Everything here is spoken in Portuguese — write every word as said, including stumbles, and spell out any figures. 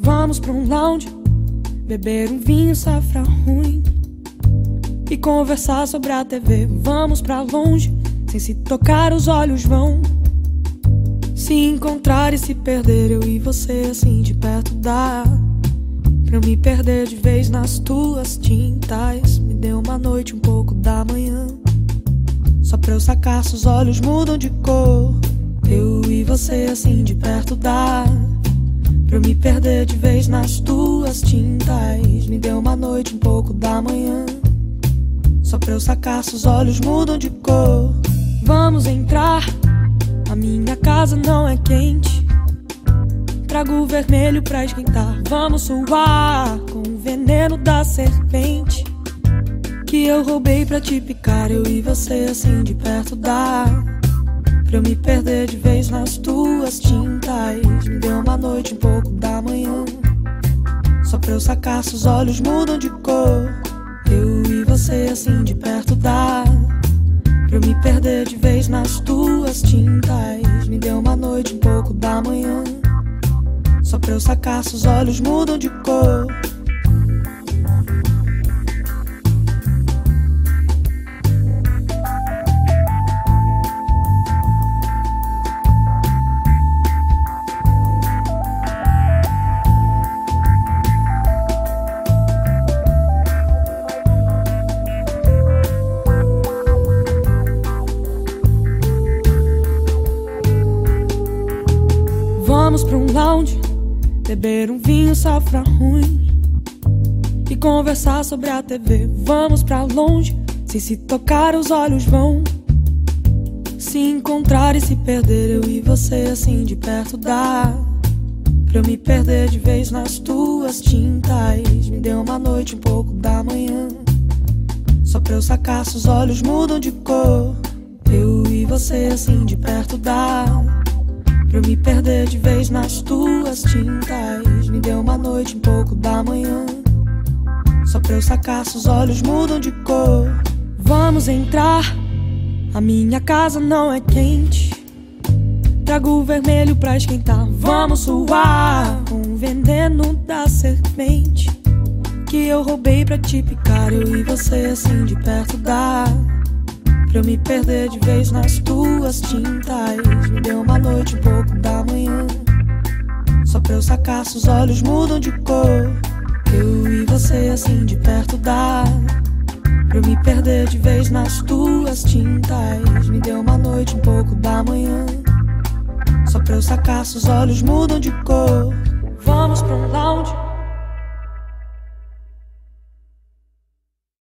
Vamos pra um lounge, beber um vinho safra ruim e conversar sobre a T V. Vamos pra longe, sem se tocar os olhos vão se encontrar e se perder. Eu e você assim de perto dá pra eu me perder de vez nas tuas tintas. Me dê uma noite, um pouco da manhã, só pra eu sacar se os olhos mudam de cor. Eu e você assim de perto dá pra eu me perder de vez nas tuas tintas. Me dê uma noite, um pouco da manhã, só pra eu sacar se os olhos mudam de cor. Vamos entrar, a minha casa não é quente, trago o vermelho pra esquentar. Vamos suar com o veneno da serpente que eu roubei pra te picar. Eu e você assim de perto dá pra eu me perder de vez nas tuas tintas. Me dê uma noite, um pouco da manhã, só pra eu sacar se os olhos mudam de cor. Eu e você assim de perto dá pra eu me perder de vez nas tuas tintas. Me dê uma noite, um pouco da manhã, só pra eu sacar se os olhos mudam de cor. Vamos pra um lounge, beber um vinho safra ruim e conversar sobre a T V. Vamos pra longe, sem se tocar os olhos vão se encontrar e se perder. Eu e você assim de perto dá pra eu me perder de vez nas tuas tintas. Me dê uma noite, um pouco da manhã, só pra eu sacar se os olhos mudam de cor. Eu e você assim de perto dá pra eu me perder de vez nas tuas tintas. Me dê uma noite, um pouco da manhã, só pra eu sacar se os olhos mudam de cor. Vamos entrar, a minha casa não é quente, trago o vermelho pra esquentar. Vamos suar com o veneno da serpente que eu roubei pra te picar. Eu e você assim de perto dá pra eu me perder de vez nas tuas tintas. Me dê uma noite, um pouco da manhã, só pra eu sacar se os olhos mudam de cor. Eu e você assim de perto dá pra eu me perder de vez nas tuas tintas. Me dê uma noite, um pouco da manhã, só pra eu sacar se os olhos mudam de cor. Vamos pra um